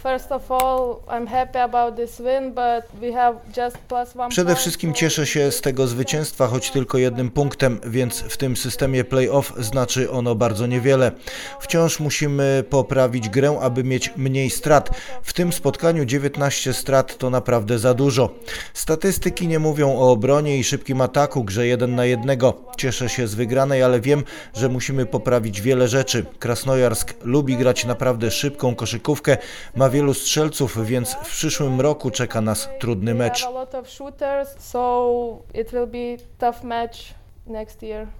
Przede wszystkim cieszę się z tego zwycięstwa, choć tylko jednym punktem, więc w tym systemie play-off znaczy ono bardzo niewiele. Wciąż musimy poprawić grę, aby mieć mniej strat. W tym spotkaniu 19 strat to naprawdę za dużo. Statystyki nie mówią o obronie i szybkim ataku, grze 1 na 1. Cieszę się z wygranej, ale wiem, że musimy poprawić wiele rzeczy. Krasnojarsk lubi grać naprawdę szybką koszykówkę, ma wielu strzelców, więc w przyszłym roku czeka nas trudny mecz.